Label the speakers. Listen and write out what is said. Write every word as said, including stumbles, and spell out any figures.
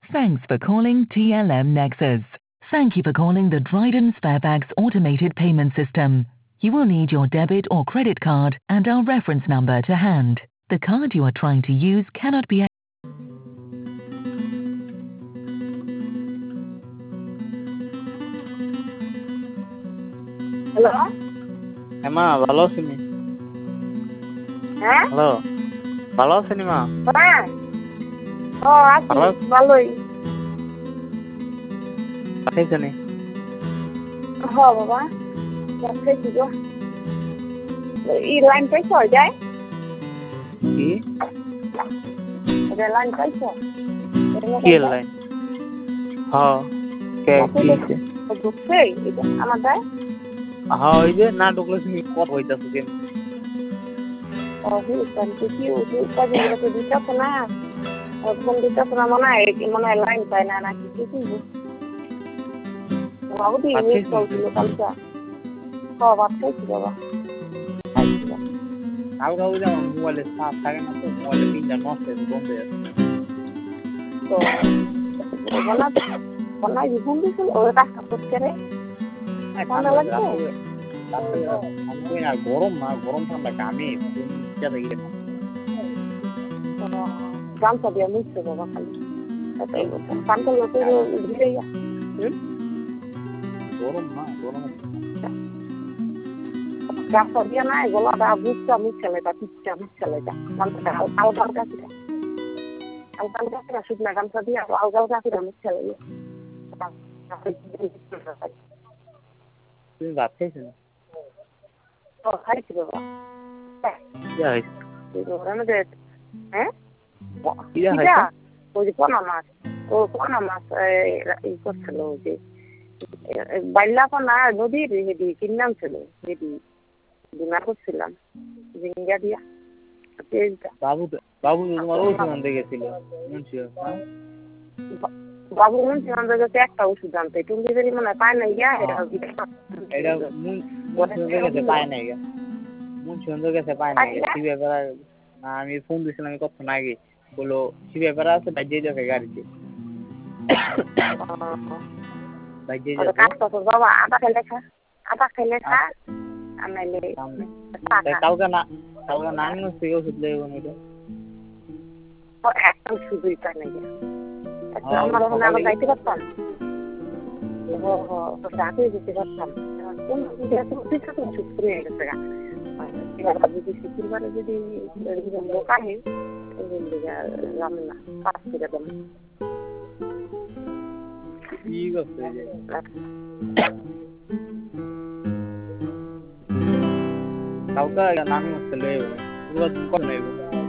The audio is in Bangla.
Speaker 1: Thanks for calling T L M Nexus. Thank you for calling the Dryden Sparebags automated payment system. You will need your debit or credit card and our reference number to hand. The card you are trying to use cannot be...
Speaker 2: hello
Speaker 3: হ্যাঁ মা ভালো আছেন?
Speaker 2: হ্যাঁ
Speaker 3: হ্যালো ভালো আছেন মা?
Speaker 2: হ্যাঁ ও আছি
Speaker 3: ভালো
Speaker 2: ভালোই
Speaker 3: আছেন?
Speaker 2: হ বাবা দেখেছি গো এই লাইন পাইছ যায়
Speaker 3: কি
Speaker 2: এটা লাইন পাইছ
Speaker 3: কি লাইন? হ্যাঁ কে কি
Speaker 2: ঢুকছে এটা আমাদের
Speaker 3: হ্যাঁ ওই যে না ঢুকলে তুমি কত হইতাছো কেন?
Speaker 2: ও হিসান কি ওই কাজে তো দিতে না ফোন দিতে না মনে হয় মনে হয় লাইন পায় না নাকি কিছু বাবু দি মিস করছিল কালকে হ বাচ্চা ছিল বাবা
Speaker 3: কালকে ওই যে মোবাইলে সাপ থাকে না তো মোবাইলে তিনটা নষ্ট হয়ে বন্ধ হয়ে যাচ্ছে
Speaker 2: তো বলা বলা ফোন দিছিল ওই কাজটা করতে রে ঠান্ডা লাগছে
Speaker 3: আর গরম না গরম ঠান্ডা কামে
Speaker 2: গামছা দিয়ে মুছছে বাবা খালি কানটা লোকে ঘিরে
Speaker 3: গরম না গরম
Speaker 2: গামছা দিয়ে নাই গলাটা বুঝতে মুছছে লেটা পিছটা মুছছে লেটা গামছাটা হালকা হালকা ছিল হালকা হালকা ছিল শুকনা গামছা দিয়ে হালকা হালকা ছিল মুছছে লেগে
Speaker 3: তুমি ভাত খাইছো না?
Speaker 2: ও খাইছি বাবা হ্যাঁ ওই যে পোনা মাছ ও পোনা মাছ ই করছিল ওই যে বাইল্লা পোনা নদীর হেদি কিনলাম ছিল হেদি ডিমার করছিলাম জিঙ্গা দিয়া
Speaker 3: বাবু বাবু তোমার ওষুধ আনতে গেছিল
Speaker 2: বাবু মুন্সি আনতে গেছে একটা ওষুধ আনতে টুঙ্গি বেরি মনে হয় পায় না গিয়া
Speaker 3: এটা মুন্সি গেছে পায় না গিয়া মুন্সি গেছে পায় না গিয়া আমি ফোন দিছিলাম কতক্ষণ আগে বললো শিবিয়া বেড়া আছে বাজিয়ে যাবে গাড়িতে বাজিয়ে যাবে
Speaker 2: বাবা আটা খেলে খা আটা খেলে খা আনাইলে
Speaker 3: কালকে না কালকে নানি থেকে ওষুধ লেগে বন্ধু
Speaker 2: একটা ওষুধই পায় না গিয়া আমার ওখানে আবার যাইতে পারতাম ও রাতে যেতে পারতাম কোন ওষুধ করে গেছে গা এবার যদি শুক্রবারে যদি লোক আহে রান্না পাঁচ করে দেবো
Speaker 3: ঠিক আছে কালকে নানি হচ্ছে লয়ে পুরো কম নেই